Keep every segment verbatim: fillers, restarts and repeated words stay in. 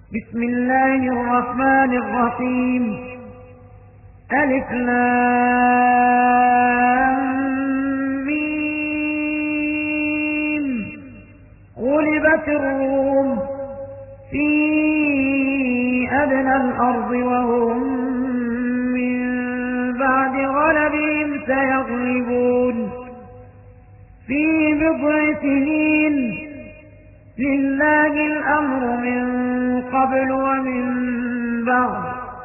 بسم الله الرحمن الرحيم. ألف لام ميم. غلبت الروم في أدنى الأرض وهم من بعد غلبهم سيغلبون في بضع سنين. لله الأمر من قبل ومن بعد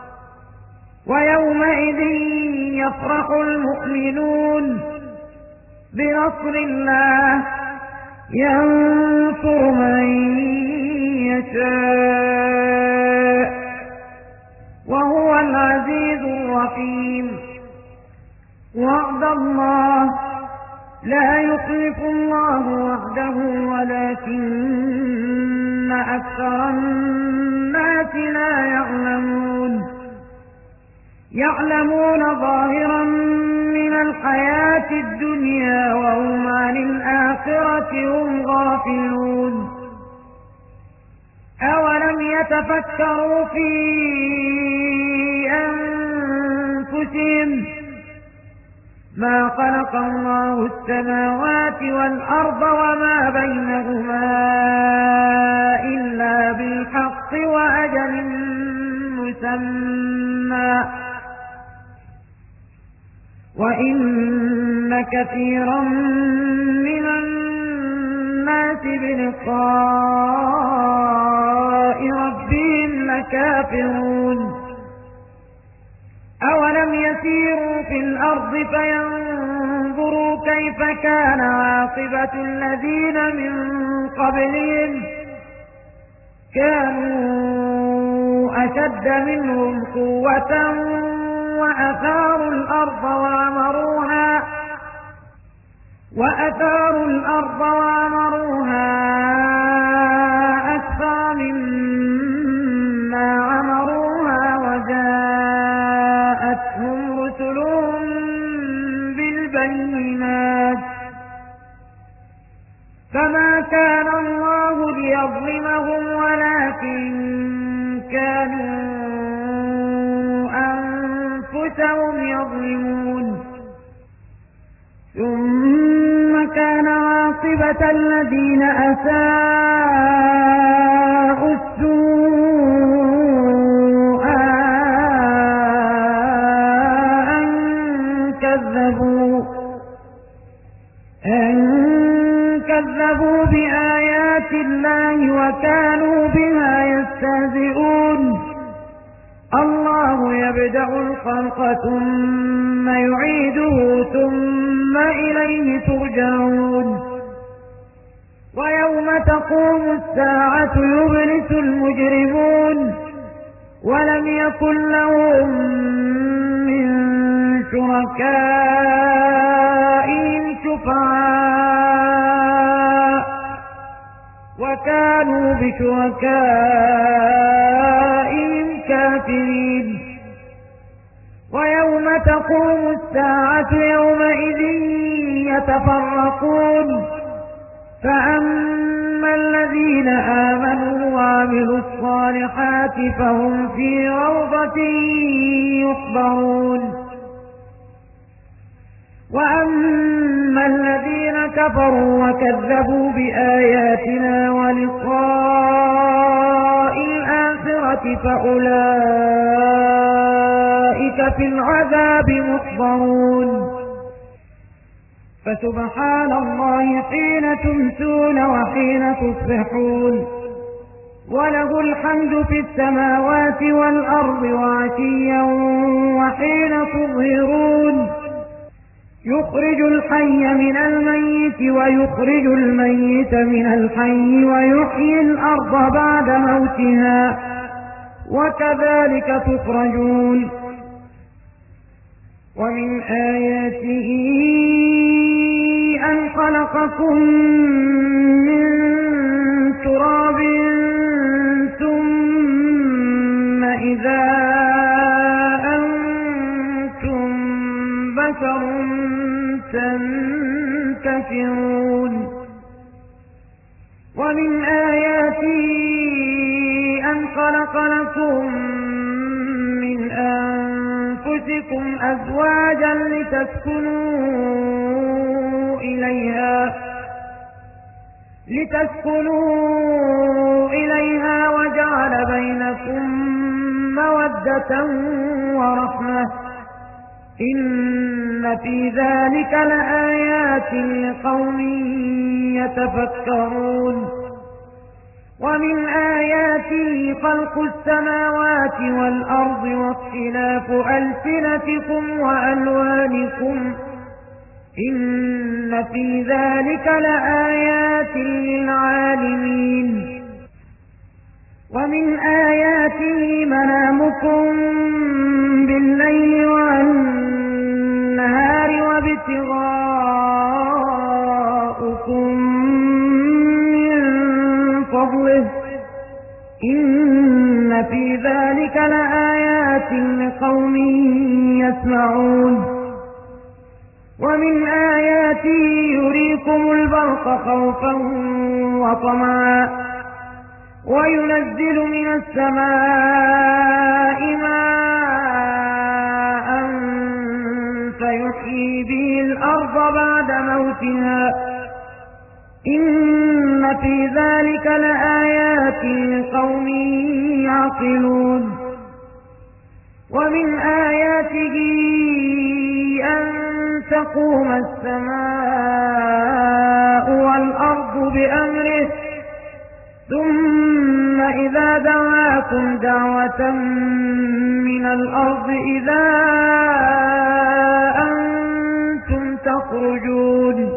ويومئذ يفرح المؤمنون بنصر الله ينصر من يشاء وهو العزيز الرحيم. وعد الله لا يخلف الله وعده ولكن أكثر الناس لا يعلمون يعلمون ظاهرا من الحياة الدنيا وهم عن الآخرة هم غافلون. أولم يتفكروا في أنفسهم ما خلق الله السماوات والأرض وما بينهما إلا بالحق وأجل مسمى وإن كثيرا من الناس بلقاء ربهم لكافرون. أولم يسيروا في الأرض فينظروا كيف كان عاقبة الذين من قبلهم كانوا أشد منهم قوة وأثاروا الأرض وعمروها وأثاروا الأرض وعمروها أكثر مما عمروها وجاءتهم رسلهم بالبينات فما كان الله ليظلمهم ولكن كانوا أنفسهم يظلمون. ثم كان عاقبة الذين أساءوا السوء أن كذبوا أن كذبوا بآيات الله وكانوا بها يستهزئون. الله يبدأ الخلق ثم يعيده ثم إليه ترجعون. ويوم تقوم الساعة يبلس المجرمون ولم يكن لهم من شركائهم شفعاء وكانوا بشركائهم كافرين. ويوم تقوم الساعة يومئذ يتفرقون فأما الذين آمنوا وعملوا الصالحات فهم في روضة يحبرون وأما الذين كفروا وكذبوا بآياتنا ولقاء الآخرة فأولئك في العذاب محضرون. فسبحان الله حين تمسون وحين تصبحون وله الحمد في السماوات والأرض وعشيا وحين تظهرون. يخرج الحي من الميت ويخرج الميت من الحي ويحيي الأرض بعد موتها وكذلك تخرجون. ومن آياته أن خلقكم من تراب ثم إذا أنتم بشر تنتشرون. ومن آياته أن خلق لكم من أنفسكم أزواجا لتسكنوا إليها لتسكنوا إليها وجعل بينكم مودة ورحمة إن في ذلك لآيات لقوم يتفكرون ومن آياته خلق السماوات والأرض واختلاف ألسنتكم وألوانكم إن في ذلك لآيات للعالمين ومن آياته منامكم بالليل والنهار وابتغاؤكم من فضله إن في ذلك لآيات لقوم يسمعون ومن آياته يريكم البرق خوفا وطمعا وينزل من السماء ماء فيحيي به الأرض بعد موتها إن في ذلك لآيات لقوم يعقلون ومن آياته أن تقوم السماء والأرض بأمره ثم إذا دعاكم دعوة من الأرض إذا أنتم تخرجون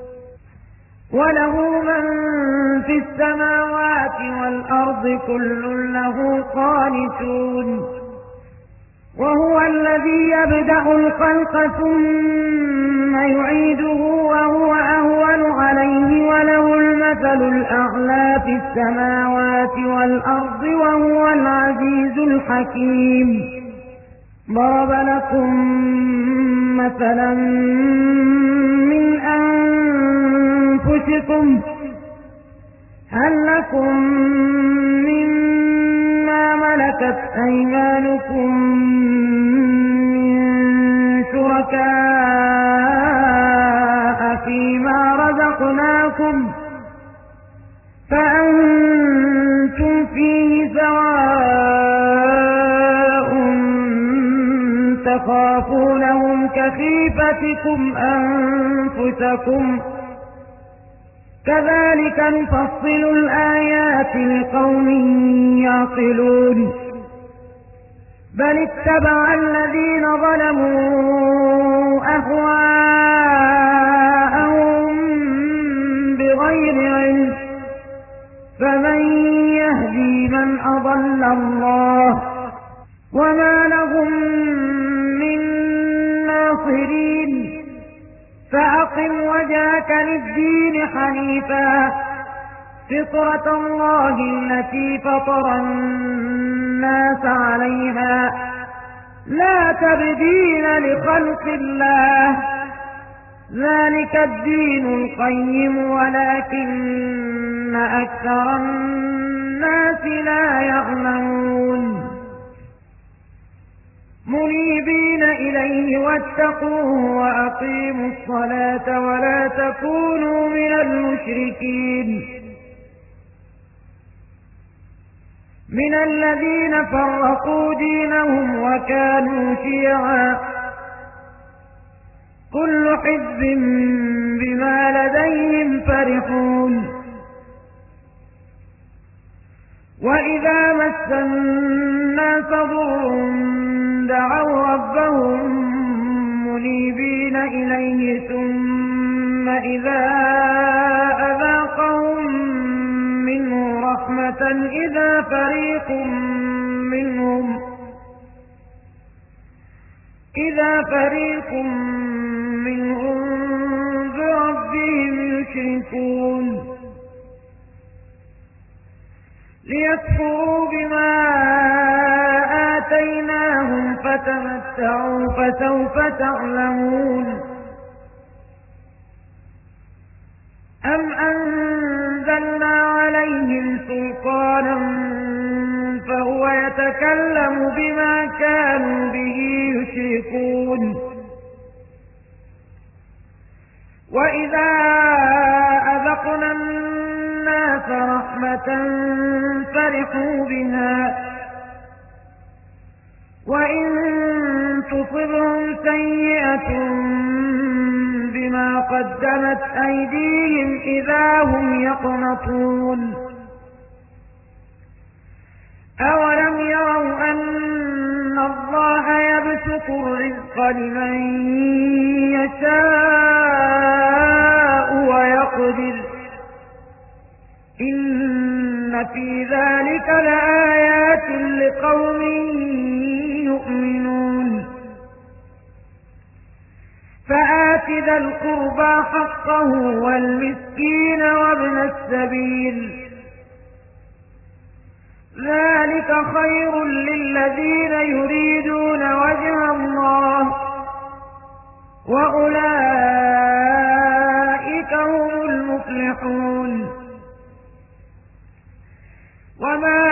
وله من في السماوات والأرض كل له قانتون وهو الذي يبدأ الخلق ثم يعيده وهو أهون عليه وله المثل الأعلى في السماوات والأرض وهو العزيز الحكيم ضرب لكم مثلا من أنفسكم هل لكم مما ملكت أيمانكم من شركاء فيما رزقناكم فأنتم فيه سواء تخافونهم كخيفتكم أنفسكم كذلك نفصل الآيات لقوم يعقلون بل اتبع الذين ظلموا أهواءهم بغير علم فمن يهدي من أضل الله وما لهم من ناصرين فأقم وجهك للدين حنيفا فطرة الله التي فطر الناس عليها لا تبديل لخلق الله ذلك الدين القيم ولكن أكثر الناس لا يعلمون منيبين إليه واتقوه وأقيموا الصلاة ولا تكونوا من المشركين من الذين فرقوا دينهم وكانوا شيعا كل حزب بما لديهم فرحون وإذا مس الناس ضر دعوا ربهم منيبين إليه ثم إذا أذاقهم منه رحمة إذا فريق منهم إذا فريق منهم بربهم يشركون ليكفروا بما آتيناهم فتمتعوا فسوف تعلمون أم أنزلنا عليهم سلطانا ويتكلم بما كانوا به يشركون وإذا أذقنا الناس رحمة فرحوا بها وإن تصبهم سيئة بما قدمت أيديهم إذا هم يقنطون أولم يروا أن الله يبسط الرزق لمن يشاء ويقدر إن في ذلك لآيات لقوم يؤمنون فآت ذا القربى حقه والمسكين وابن السبيل ذلك خير للذين يريدون وجه الله وأولئك هم المفلحون وما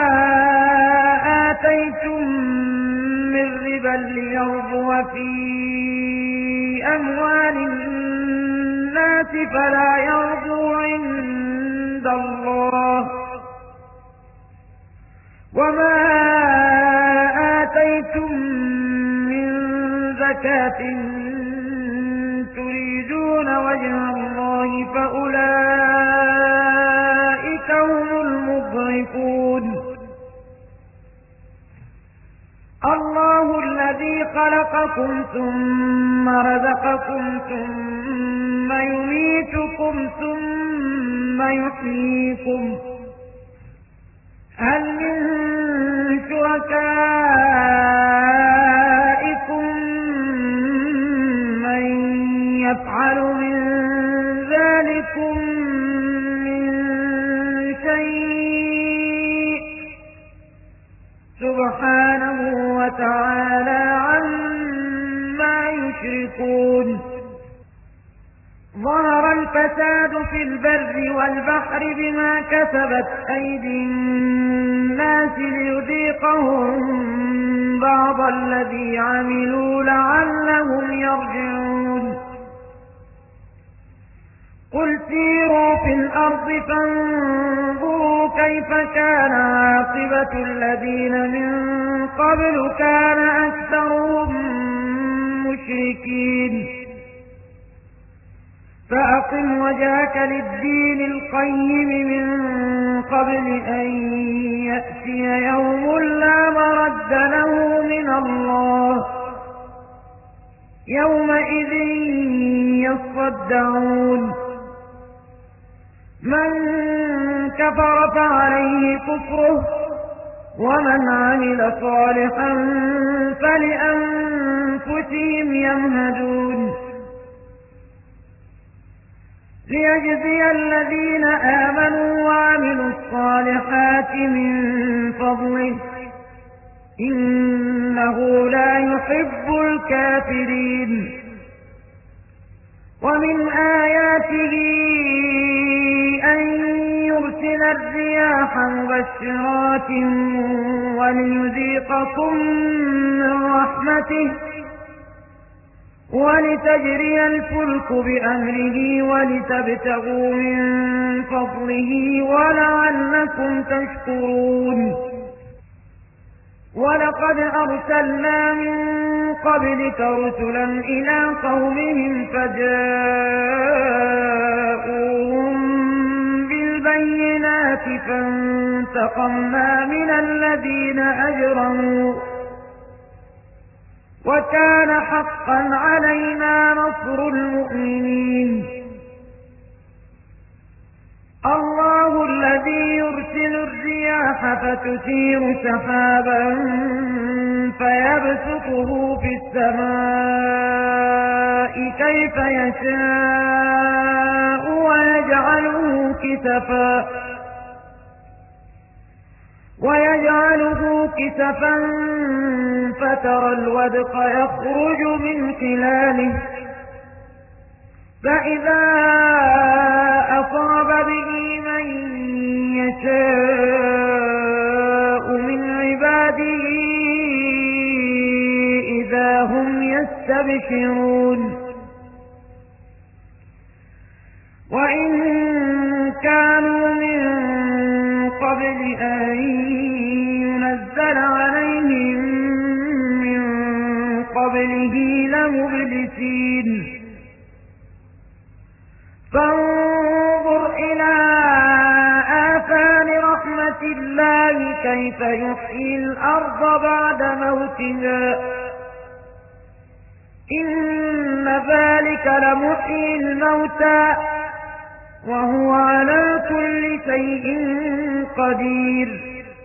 آتيتم من ربا ليربو في أموال الناس فلا يربو عند الله وما آتيتم من زكاة تريدون وجه الله فأولئك هم المضعفون الله الذي خلقكم ثم رزقكم ثم يميتكم ثم يحييكم هل من شركائكم من يفعل من ذلكم من شيء سبحانه وتعالى عما يشركون ظهر الفساد في البر والبحر بما كسبت أيدي الناس ليذيقهم بعض الذي عملوا لعلهم يرجعون قل سيروا في الأرض فانظروا كيف كان عاقبة الذين من قبل كان أكثرهم مشركين فأقم وجهك للدين القيم من قبل أن يأتي يوم لا مرد له من الله يومئذ يصدعون من كفر فعليه كفره ومن عمل صالحا فلأنفسهم يمهدون ليجزي الذين آمنوا وعملوا الصالحات من فضله إنه لا يحب الكافرين ومن آياته أن يرسل الرياح مبشرات وليذيقكم من رحمته ولتجري الفلك بأمره ولتبتغوا من فضله ولعلكم تشكرون ولقد أرسلنا من قبلك رسلا إلى قومهم فجاءوهم بالبينات فانتقمنا من الذين أجرموا وكان حقا علينا نصر المؤمنين الله الذي يرسل الرياح فتثير سحابا فيبسطه في السماء كيف يشاء ويجعله كسفا ويجعله كسفا فترى الودق يخرج من خلاله فإذا أصاب به من يشاء من عباده عبادي إذا هم يستبشرون وإن كانوا من قبل أن ينزل عليهم من قبله لمبلسين فانظر إلى آثار رحمة الله كيف يحيي الأرض بعد موتها إن ذلك لمحيي الموتى وهو على كل شيء قدير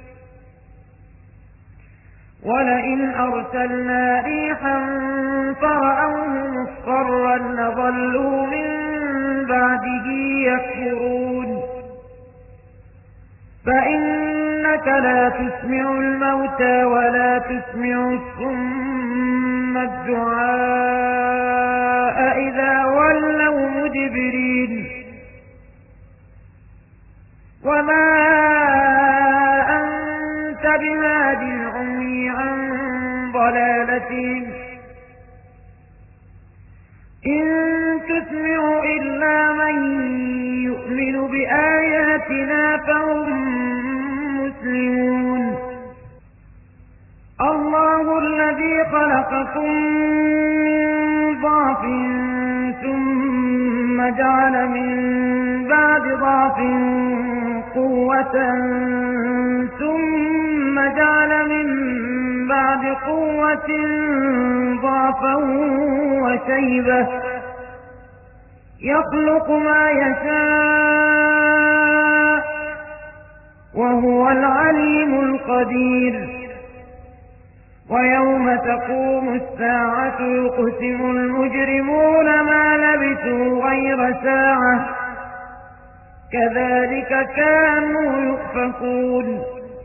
ولئن أرسلنا ريحا فرأوه مصفرا لظلوا من بعده يكفرون فإنك لا تسمع الموتى ولا تسمع الصم الدعاء إذا ولوا مدبرين وما أنت بهاد العمي عن ضلالتهم إن تسمع إلا من يؤمن بآياتنا فهم مسلمون الله الذي خلقكم من ضعف ثم جعل من بعد ضعف قوة ثم جعل من بعد قوة ضعفا وشيبة يخلق ما يشاء وهو العليم القدير ويوم تقوم الساعة يقسم المجرمون ما لبثوا غير ساعة كذلك كانوا يؤفكون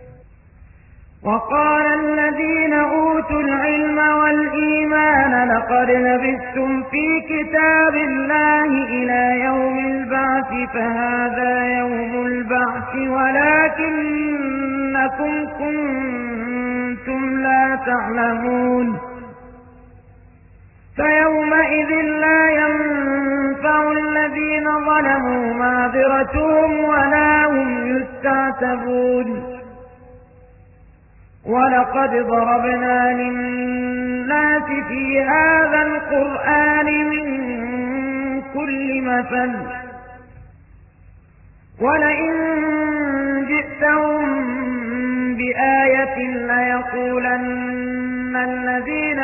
وقال الذين أوتوا العلم والإيمان لقد لبثتم في كتاب الله إلى يوم البعث فهذا يوم البعث ولكنكم كنتم لا تعلمون فيومئذ لا ينفع الذين ظلموا معذرتهم ولا هم يستعتبون ولقد ضربنا للناس في هذا القرآن من كل مثل ولئن جئتهم بآية ليقولن الذين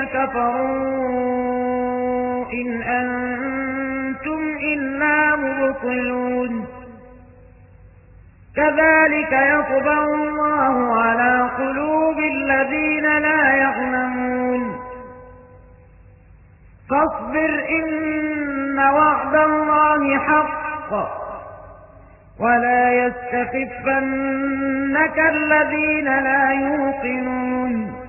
كفروا إن أنتم إلا مبطلون كذلك يطبع الله على قلوب الذين لا يعلمون فاصبر إن وعد الله حق ولا يستخفنك الذين لا يوقنون